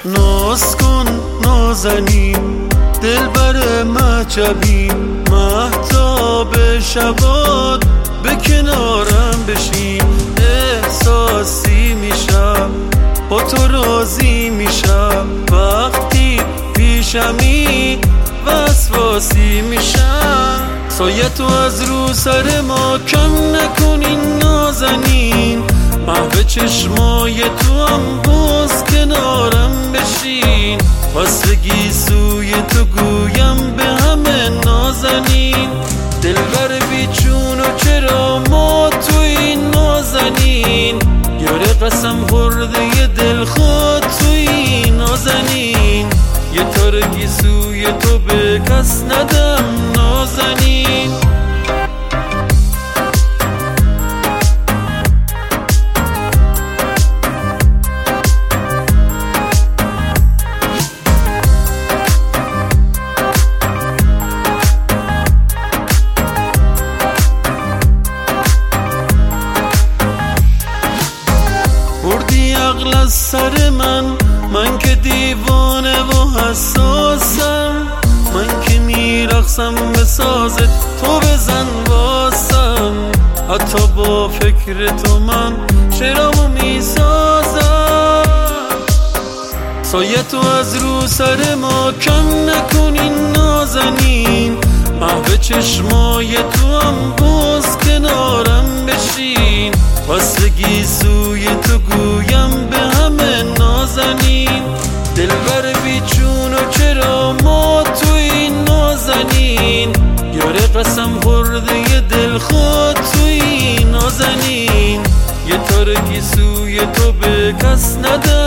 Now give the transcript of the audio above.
ناز کن نازنین دلبر مهجبی مهتاب شبات به کنارم بشین احساسی میشم با تو راضی میشم وقتی پیشمی وسواسی میشم سایه تو از رو سر ما کم نکنین نازنین محو چشمای تو هم باز کنارم بشین واسگی سوی تو گویم به همه نازنین دلبر بیچون و چرا ما توی نازنین یاره قسم خورده دل خود توی نازنین یه تارکی سوی تو به کس ندم نازنین بردی عقل از سر من که دیوانه و حساسم من که میرقصم به سازت تو بزن واسم حتی با فکر تو من شعرامو میسازم سایه تو از رو سر ما کم نکنین نازنین محو چشمای تو هم باز کنارم بشین واسگی سوی تو گویم به همه نازنین دلبر بیچون و چرا ما توی نازنین یاره قسم خورده دل خود توی نازنین یه تارکی سوی تو به کس ندم